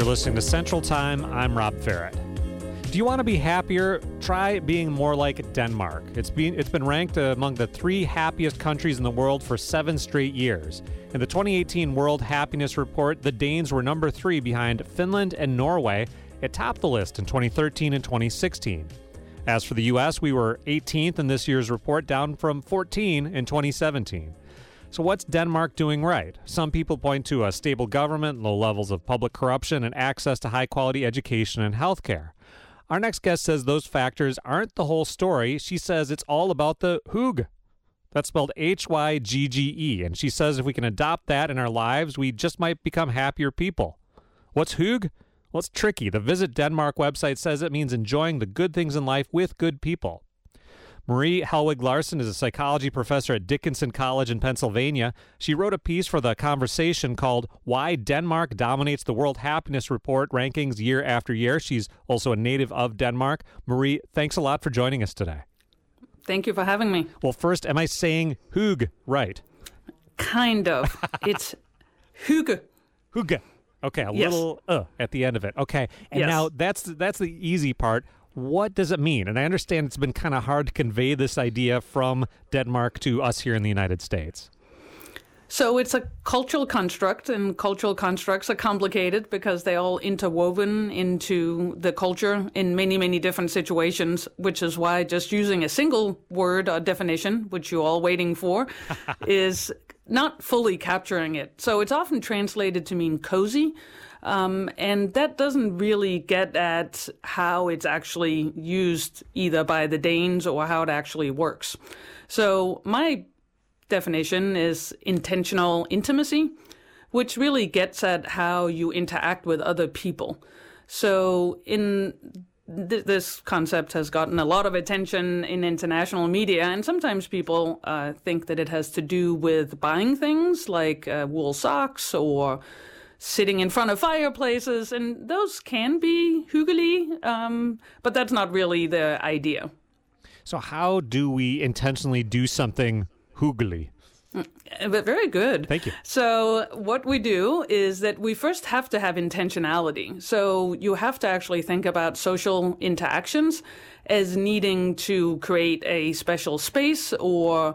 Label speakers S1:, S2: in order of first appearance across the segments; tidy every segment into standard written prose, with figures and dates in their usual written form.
S1: listening to Central Time. I'm Rob Farrett. Do you want to be happier? Try being more like Denmark. It's been ranked among the 3 happiest countries in the world for 7 straight years. In the 2018 World Happiness Report, the Danes were number 3 behind Finland and Norway. It topped the list in 2013 and 2016. As for the U.S., we were 18th in this year's report, down from 14 in 2017. So what's Denmark doing right? Some people point to a stable government, low levels of public corruption, and access to high-quality education and health care. Our next guest says those factors aren't the whole story. She says it's all about the hygge. That's spelled H-Y-G-G-E. And she says if we can adopt that in our lives, we just might become happier people. What's hygge? Well, it's tricky. The Visit Denmark website says it means enjoying the good things in life with good people. Marie Helwig Larsen is a psychology professor at Dickinson College in Pennsylvania. She wrote a piece for The Conversation called Why Denmark Dominates the World Happiness Report rankings year after year. She's also a native of Denmark. Marie, thanks a lot for joining us today.
S2: Thank you for having me.
S1: Well, first, am I saying hygge right?
S2: Kind of. It's hygge.
S1: Hygge. Okay, a
S2: Yes.
S1: little at the end of it. Okay, and
S2: Yes.
S1: now that's the easy part. What does it mean? And I understand it's been kind of hard to convey this idea from Denmark to us here in the United States.
S2: So it's a cultural construct, and cultural constructs are complicated because they're all interwoven into the culture in many, many different situations, which is why just using a single word or definition, which you're all waiting for, is not fully capturing it. So it's often translated to mean cozy. And that doesn't really get at how it's actually used either by the Danes or how it actually works. So my definition is intentional intimacy, which really gets at how you interact with other people. So this concept has gotten a lot of attention in international media, and sometimes people think that it has to do with buying things like wool socks or sitting in front of fireplaces, and those can be hyggelig, but that's not really the idea.
S1: So how do we intentionally do something hyggelig?
S2: But very good.
S1: Thank you.
S2: So what we do is that we first have to have intentionality. So you have to actually think about social interactions as needing to create a special space or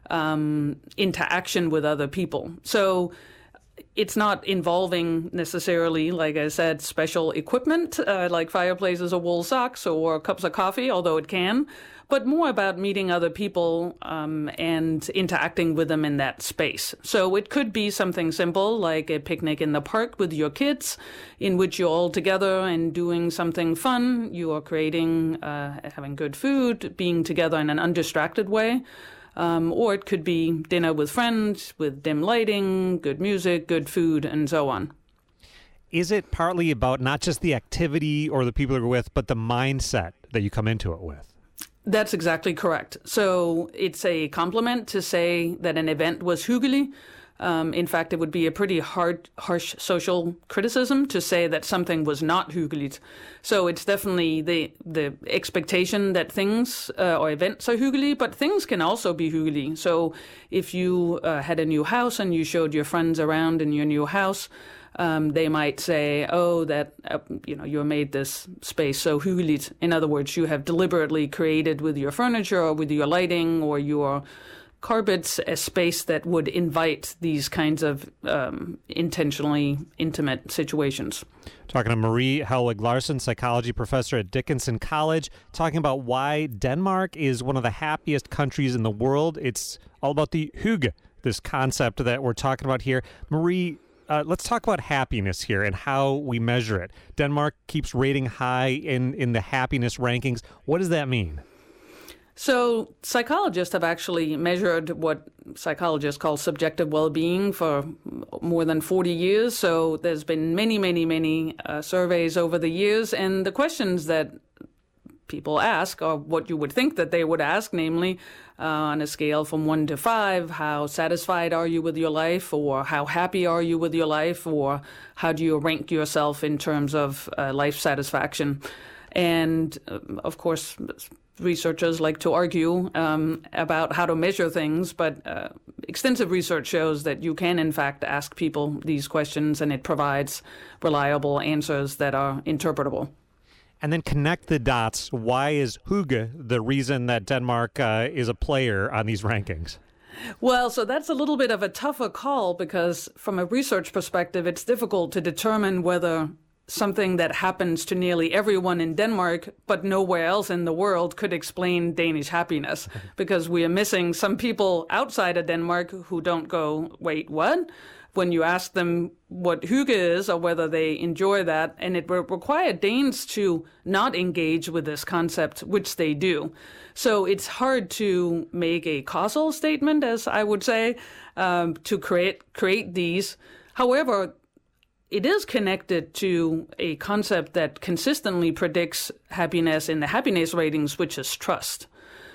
S2: interaction with other people. So it's not involving necessarily, like I said, special equipment like fireplaces or wool socks or cups of coffee, although it can, but more about meeting other people and interacting with them in that space. So it could be something simple like a picnic in the park with your kids in which you're all together and doing something fun. You are creating, having good food, being together in an undistracted way. Or it could be dinner with friends, with dim lighting, good music, good food, and so on.
S1: Is it partly about not just the activity or the people you're with, but the mindset that you come into it with?
S2: That's exactly correct. So it's a compliment to say that an event was hyggelig. In fact, it would be a pretty harsh social criticism to say that something was not hyggelig. So it's definitely the expectation that things or events are hyggelig, but things can also be hyggelig. So if you had a new house and you showed your friends around in your new house, they might say, "Oh, that you made this space so hyggelig." In other words, you have deliberately created with your furniture or with your lighting or your carpets a space that would invite these kinds of intentionally intimate situations.
S1: Talking to Marie Helwig Larsen, psychology professor at Dickinson College, talking about why Denmark is one of the happiest countries in the world. It's all about the hygge, this concept that we're talking about here. Marie, let's talk about happiness here and how we measure it. Denmark keeps rating high in the happiness rankings. What does that mean?
S2: So psychologists have actually measured what psychologists call subjective well-being for more than 40 years. So there's been many surveys over the years. And the questions that people ask are what you would think that they would ask, namely on a scale from 1 to 5, how satisfied are you with your life, or how happy are you with your life, or how do you rank yourself in terms of life satisfaction. And of course, researchers like to argue about how to measure things, but extensive research shows that you can, in fact, ask people these questions, and it provides reliable answers that are interpretable.
S1: And then connect the dots. Why is hygge the reason that Denmark is a player on these rankings?
S2: Well, so that's a little bit of a tougher call because from a research perspective, it's difficult to determine whether something that happens to nearly everyone in Denmark, but nowhere else in the world, could explain Danish happiness, because we are missing some people outside of Denmark who don't go, wait, what? When you ask them what hygge is or whether they enjoy that, and it will require Danes to not engage with this concept, which they do. So it's hard to make a causal statement, as I would say, to create these. However, it is connected to a concept that consistently predicts happiness in the happiness ratings, which is trust.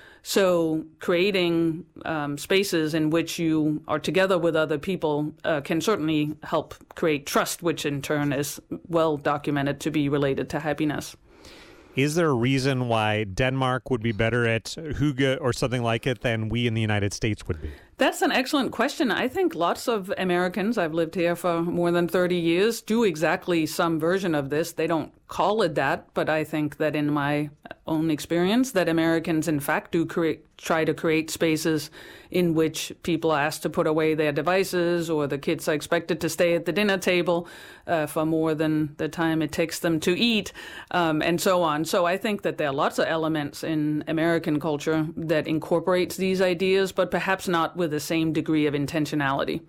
S2: So creating spaces in which you are together with other people can certainly help create trust, which in turn is well documented to be related to happiness.
S1: Is there a reason why Denmark would be better at hygge or something like it than we in the United States would be?
S2: That's an excellent question. I think lots of Americans, I've lived here for more than 30 years, do exactly some version of this. They don't call it that, but I think that in my own experience, that Americans, in fact, do try to create spaces in which people are asked to put away their devices, or the kids are expected to stay at the dinner table for more than the time it takes them to eat, and so on. So I think that there are lots of elements in American culture that incorporates these ideas, but perhaps not with the same degree of intentionality.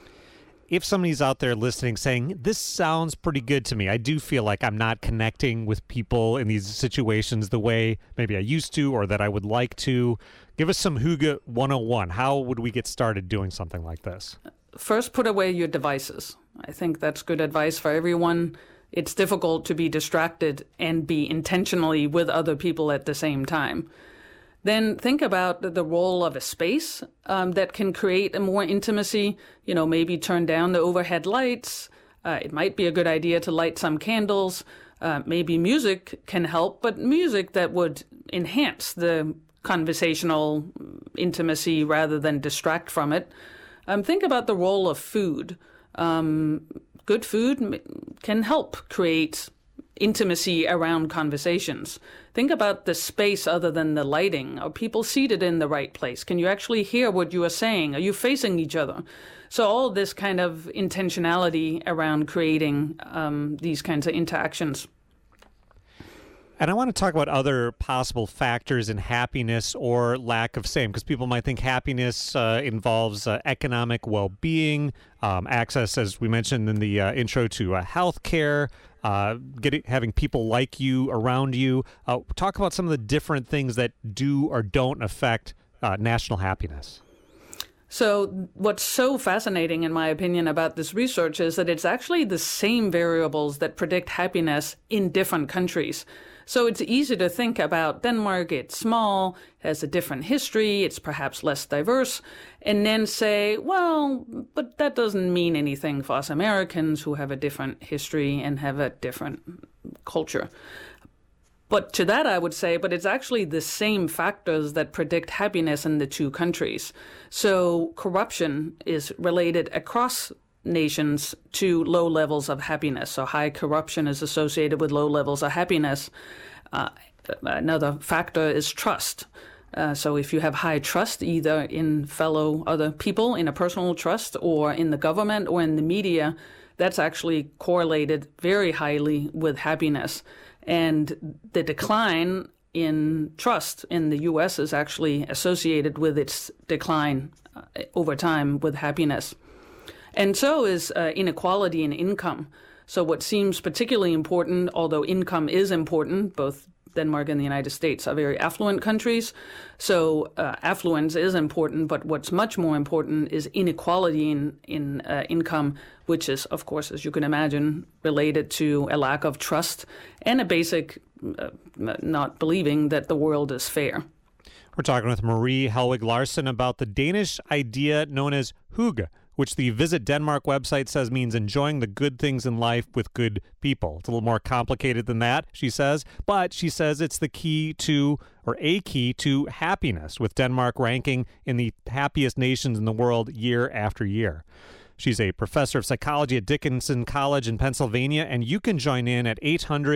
S1: If somebody's out there listening saying, this sounds pretty good to me, I do feel like I'm not connecting with people in these situations the way maybe I used to or that I would like to, give us some hygge 101. How would we get started doing something like this?
S2: First, put away your devices. I think that's good advice for everyone. It's difficult to be distracted and be intentionally with other people at the same time. Then think about the role of a space that can create a more intimacy. You know, maybe turn down the overhead lights. It might be a good idea to light some candles. Maybe music can help, but music that would enhance the conversational intimacy rather than distract from it. Think about the role of food. Good food can help create intimacy around conversations. Think about the space other than the lighting. Are people seated in the right place? Can you actually hear what you are saying? Are you facing each other? So all this kind of intentionality around creating these kinds of interactions.
S1: And I want to talk about other possible factors in happiness or lack of same, because people might think happiness involves economic well-being, access, as we mentioned in the intro, to health care, having people like you around you. Talk about some of the different things that do or don't affect national happiness.
S2: So what's so fascinating, in my opinion, about this research is that it's actually the same variables that predict happiness in different countries. So it's easy to think about Denmark, it's small, has a different history, it's perhaps less diverse, and then say, well, but that doesn't mean anything for us Americans who have a different history and have a different culture. But to that I would say, but it's actually the same factors that predict happiness in the two countries. So corruption is related across nations to low levels of happiness. So high corruption is associated with low levels of happiness. Another factor is trust. So if you have high trust, either in fellow other people, in a personal trust, or in the government or in the media, that's actually correlated very highly with happiness. And the decline in trust in the U.S. is actually associated with its decline over time with happiness. And so is inequality in income. So what seems particularly important, although income is important, both Denmark and the United States are very affluent countries. So affluence is important, but what's much more important is inequality in income, which is, of course, as you can imagine, related to a lack of trust and a basic not believing that the world is fair.
S1: We're talking with Marie Helwig Larsen about the Danish idea known as hygge, which the Visit Denmark website says means enjoying the good things in life with good people. It's a little more complicated than that, she says, but she says it's the key to, or a key to, happiness, with Denmark ranking in the happiest nations in the world year after year. She's a professor of psychology at Dickinson College in Pennsylvania, and you can join in at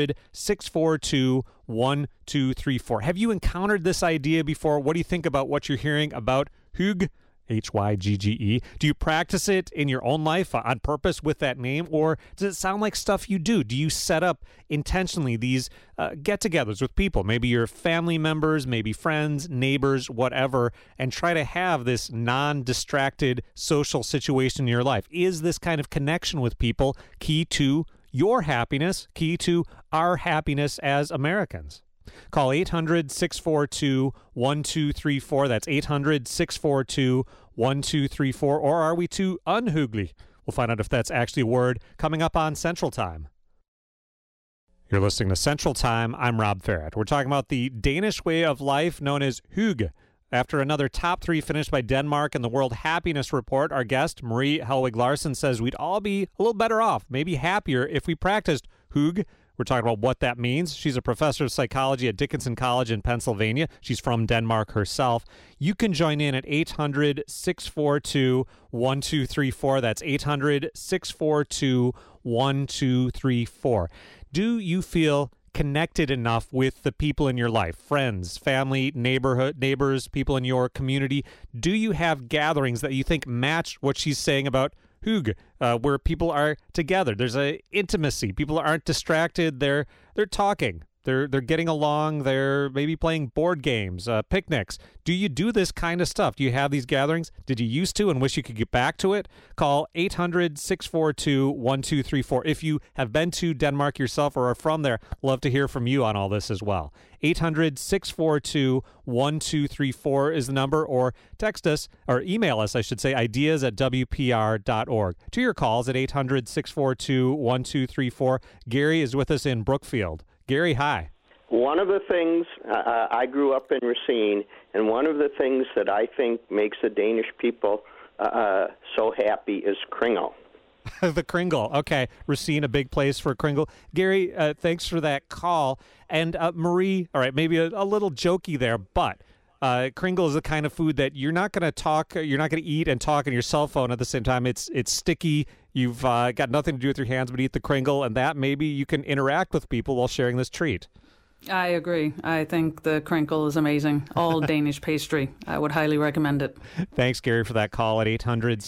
S1: 800-642-1234. Have you encountered this idea before? What do you think about what you're hearing about Hygge? Hygge. Do you practice it in your own life on purpose with that name, or does it sound like stuff you do? Do you set up intentionally these get-togethers with people, maybe your family members, maybe friends, neighbors, whatever, and try to have this non-distracted social situation in your life? Is this kind of connection with people key to your happiness, key to our happiness as Americans? Call 800-642-1234. That's 800-642-1234. Or are we too unhyggelig? We'll find out if that's actually a word coming up on Central Time. You're listening to Central Time. I'm Rob Ferret. We're talking about the Danish way of life known as hygge. After another top 3 finished by Denmark in the World Happiness Report, our guest, Marie Helwig Larsen, says we'd all be a little better off, maybe happier, if we practiced hygge. We're talking about what that means. She's a professor of psychology at Dickinson College in Pennsylvania. She's from Denmark herself. You can join in at 800-642-1234. That's 800-642-1234. Do you feel connected enough with the people in your life, friends, family, neighbors, people in your community? Do you have gatherings that you think match what she's saying about hygge, where people are together? There's a intimacy. People aren't distracted. They're talking. They're getting along. They're maybe playing board games, picnics. Do you do this kind of stuff? Do you have these gatherings? Did you used to and wish you could get back to it? Call 800-642-1234. If you have been to Denmark yourself or are from there, love to hear from you on all this as well. 800-642-1234 is the number, or text us, or email us, I should say, ideas@wpr.org. To your calls at 800-642-1234. Gary is with us in Brookfield. Gary, hi.
S3: One of the things, I grew up in Racine, and one of the things that I think makes the Danish people so happy is Kringle.
S1: The Kringle. Okay. Racine, a big place for Kringle. Gary, thanks for that call. And Marie, all right, maybe a little jokey there, but Kringle is the kind of food that you're not going to eat and talk on your cell phone at the same time. It's sticky. You've got nothing to do with your hands but eat the Kringle, and that maybe you can interact with people while sharing this treat.
S2: I agree. I think the Kringle is amazing. All Danish pastry. I would highly recommend it.
S1: Thanks, Gary, for that call at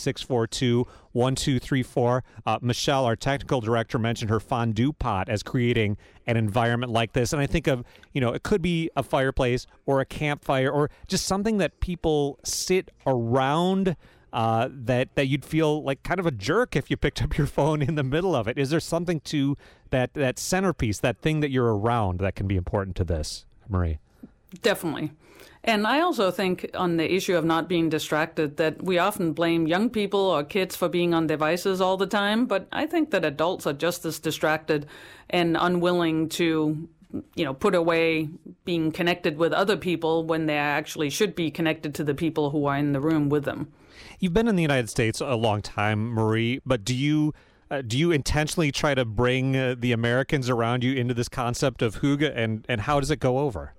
S1: 800-642-1234. Michelle, our technical director, mentioned her fondue pot as creating an environment like this. And I think of, it could be a fireplace or a campfire or just something that people sit around, that you'd feel like kind of a jerk if you picked up your phone in the middle of it. Is there something to that centerpiece, that thing that you're around, that can be important to this, Marie?
S2: Definitely. And I also think on the issue of not being distracted, that we often blame young people or kids for being on devices all the time. But I think that adults are just as distracted and unwilling to put away being connected with other people when they actually should be connected to the people who are in the room with them.
S1: You've been in the United States a long time, Marie, but do you intentionally try to bring the Americans around you into this concept of hygge, and how does it go over?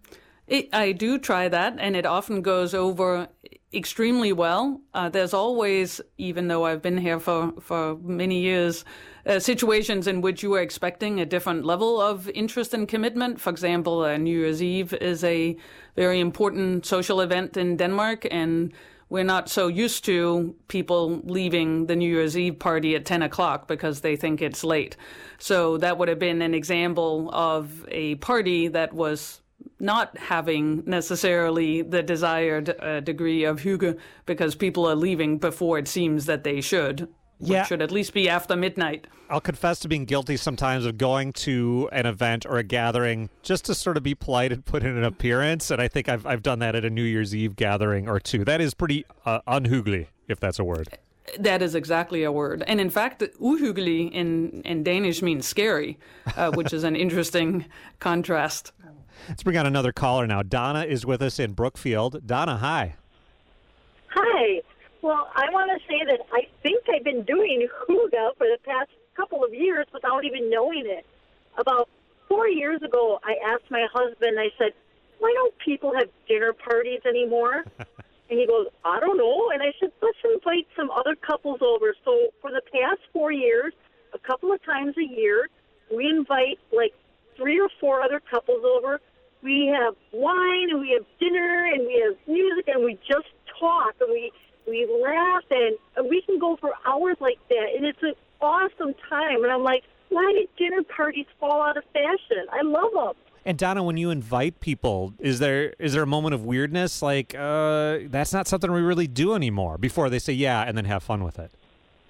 S2: I do try that, and it often goes over extremely well. There's always, even though I've been here for many years, situations in which you are expecting a different level of interest and commitment. For example, New Year's Eve is a very important social event in Denmark, and we're not so used to people leaving the New Year's Eve party at 10 o'clock because they think it's late. So that would have been an example of a party that was not having necessarily the desired degree of hygge because people are leaving before it seems that they should.
S1: Yeah.
S2: Which should at least be after midnight.
S1: I'll confess to being guilty sometimes of going to an event or a gathering just to sort of be polite and put in an appearance, and I think I've done that at a New Year's Eve gathering or two. That is pretty unhyggelig, if that's a word.
S2: That is exactly a word. And in fact, uhyggelig in Danish means scary, which is an interesting contrast.
S1: Let's bring on another caller now. Donna is with us in Brookfield. Donna, hi.
S4: Hi. Well, I want to say that I think I've been doing hygge for the past couple of years without even knowing it. About 4 years ago, I asked my husband, I said, why don't people have dinner parties anymore? And he goes, I don't know. And I said, let's invite some other couples over. So for the past 4 years, a couple of times a year, we invite like 3 or 4 other couples over. We have wine and we have dinner and we have music and we just talk and we laugh and we can go for hours like that. And it's an awesome time. And I'm like, why did dinner parties fall out of fashion? I love them.
S1: And Donna, when you invite people, is there a moment of weirdness? Like, that's not something we really do anymore, before they say yeah and then have fun with it?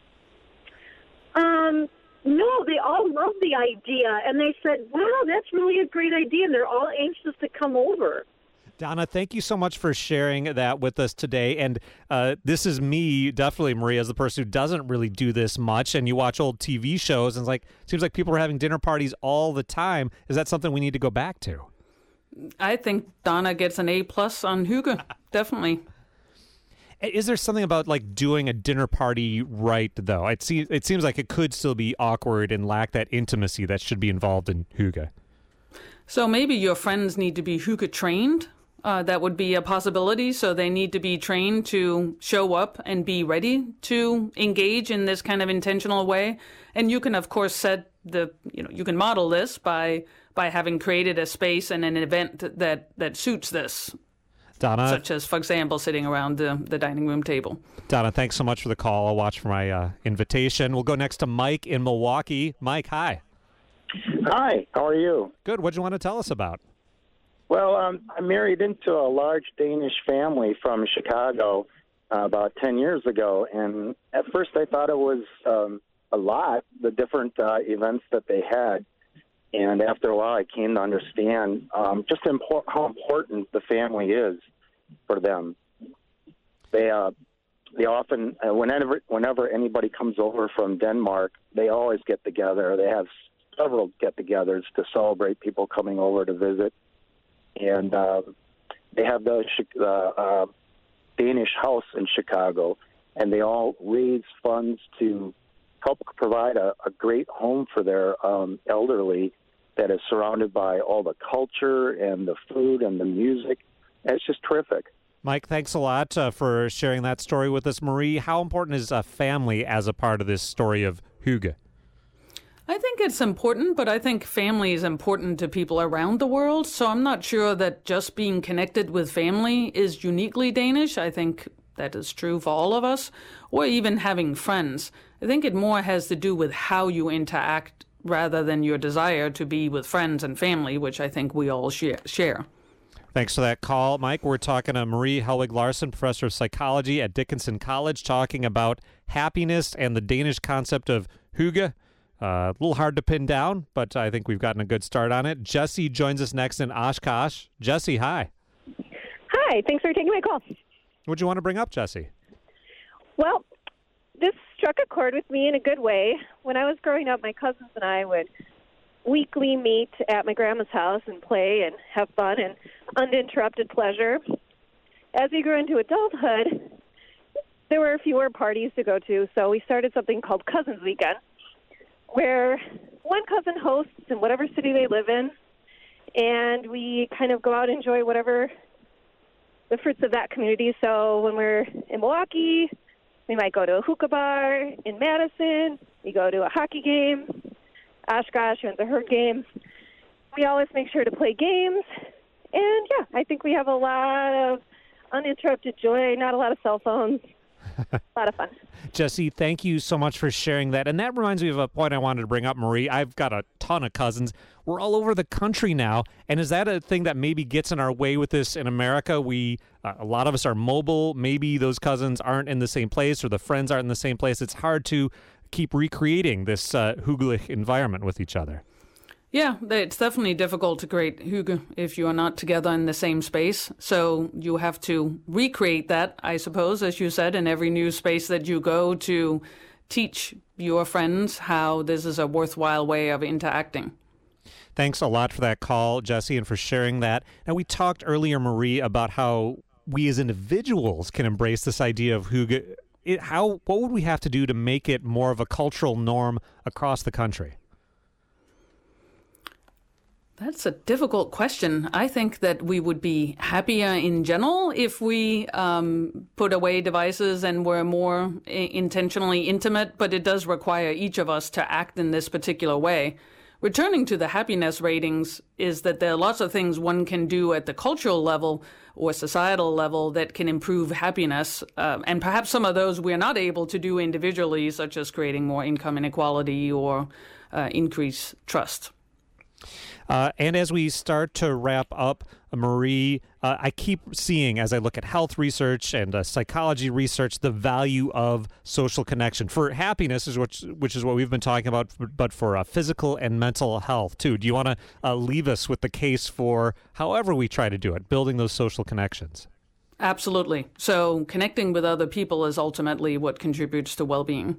S4: No, they all love the idea. And they said, wow, that's really a great idea. And they're all anxious to come over.
S1: Donna, thank you so much for sharing that with us today. And this is me, definitely, Marie, as the person who doesn't really do this much. And you watch old TV shows, and it's like, it seems like people are having dinner parties all the time. Is that something we need to go back to?
S2: I think Donna gets an A+ on hygge, definitely.
S1: Is there something about like doing a dinner party right, though? It seems like it could still be awkward and lack that intimacy that should be involved in hygge.
S2: So maybe your friends need to be hygge trained. That would be a possibility. So they need to be trained to show up and be ready to engage in this kind of intentional way. And you can, of course, you can model this by having created a space and an event that suits this.
S1: Donna,
S2: such as, for example, sitting around the dining room table.
S1: Donna, thanks so much for the call. I'll watch for my invitation. We'll go next to Mike in Milwaukee. Mike, hi.
S5: Hi, how are you?
S1: Good. What do you want to tell us about?
S5: Well, I married into a large Danish family from Chicago about 10 years ago, and at first I thought it was a lot, the different events that they had. And after a while, I came to understand just how important the family is for them. They often, whenever anybody comes over from Denmark, they always get together. They have several get-togethers to celebrate people coming over to visit. And they have the Danish house in Chicago, and they all raise funds to help provide a great home for their elderly that is surrounded by all the culture and the food and the music. And it's just terrific.
S1: Mike, thanks a lot for sharing that story with us. Marie, how important is family as a part of this story of hygge?
S2: I think it's important, but I think family is important to people around the world. So I'm not sure that just being connected with family is uniquely Danish. I think that is true for all of us, or even having friends. I think it more has to do with how you interact rather than your desire to be with friends and family, which I think we all share.
S1: Thanks for that call, Mike. We're talking to Marie Helwig Larsen, professor of psychology at Dickinson College, talking about happiness and the Danish concept of hygge. A little hard to pin down, but I think we've gotten a good start on it. Jesse joins us next in Oshkosh. Jesse, hi.
S6: Hi, thanks for taking my call.
S1: What do you want to bring up, Jesse?
S6: Well, this struck a chord with me in a good way. When I was growing up, my cousins and I would weekly meet at my grandma's house and play and have fun and uninterrupted pleasure. As we grew into adulthood, there were fewer parties to go to, so we started something called Cousins Weekend, where one cousin hosts in whatever city they live in, and we kind of go out and enjoy whatever the fruits of that community. So when we're in Milwaukee, we might go to a hookah bar. In Madison, we go to a hockey game. Oshkosh, we went to her game. We always make sure to play games. And, yeah, I think we have a lot of uninterrupted joy, not a lot of cell phones. A lot of fun.
S1: Jesse, thank you so much for sharing that. And that reminds me of a point I wanted to bring up, Marie. I've got a ton of cousins. We're all over the country now. And is that a thing that maybe gets in our way with this in America? A lot of us are mobile. Maybe those cousins aren't in the same place or the friends aren't in the same place. It's hard to keep recreating this hygge environment with each other.
S2: Yeah, it's definitely difficult to create hygge if you are not together in the same space. So you have to recreate that, I suppose, as you said, in every new space that you go to teach your friends how this is a worthwhile way of interacting.
S1: Thanks a lot for that call, Jesse, and for sharing that. Now, we talked earlier, Marie, about how we as individuals can embrace this idea of hygge what would we have to do to make it more of a cultural norm across the country?
S2: That's a difficult question. I think that we would be happier in general if we put away devices and were more intentionally intimate, but it does require each of us to act in this particular way. Returning to the happiness ratings is that there are lots of things one can do at the cultural level or societal level that can improve happiness, and perhaps some of those we're not able to do individually, such as creating more income inequality or increase trust.
S1: And as we start to wrap up, Marie, I keep seeing, as I look at health research and psychology research, the value of social connection for happiness, which is what we've been talking about, but for physical and mental health, too. Do you want to leave us with the case for however we try to do it, building those social connections?
S2: Absolutely. So connecting with other people is ultimately what contributes to well-being.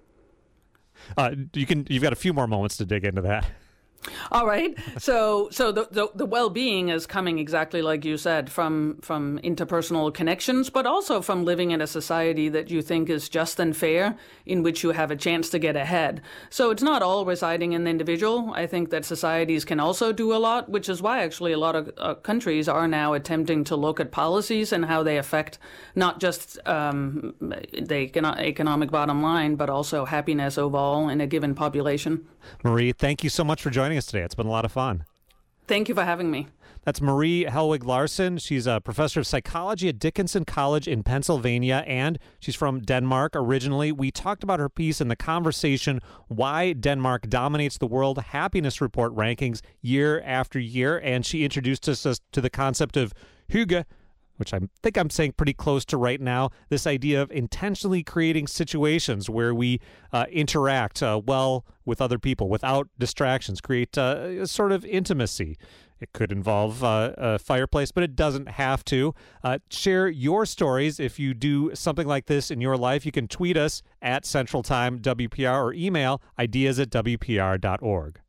S1: You've got a few more moments to dig into that.
S2: All right. So the well-being is coming exactly like you said from interpersonal connections, but also from living in a society that you think is just and fair, in which you have a chance to get ahead. So it's not all residing in the individual. I think that societies can also do a lot, which is why actually a lot of countries are now attempting to look at policies and how they affect not just the economic bottom line, but also happiness overall in a given population.
S1: Marie, thank you so much for joining us today. It's been a lot of fun.
S2: Thank you for having me.
S1: That's Marie Helwig Larsen. She's a professor of psychology at Dickinson College in Pennsylvania, and she's from Denmark originally. We talked about her piece in the conversation, Why Denmark Dominates the World Happiness Report rankings year after year, and she introduced us to the concept of hygge, which I think I'm saying pretty close to right now, this idea of intentionally creating situations where we interact well with other people without distractions, create a sort of intimacy. It could involve a fireplace, but it doesn't have to. Share your stories if you do something like this in your life. You can tweet us at Central Time WPR or email ideas@wpr.org.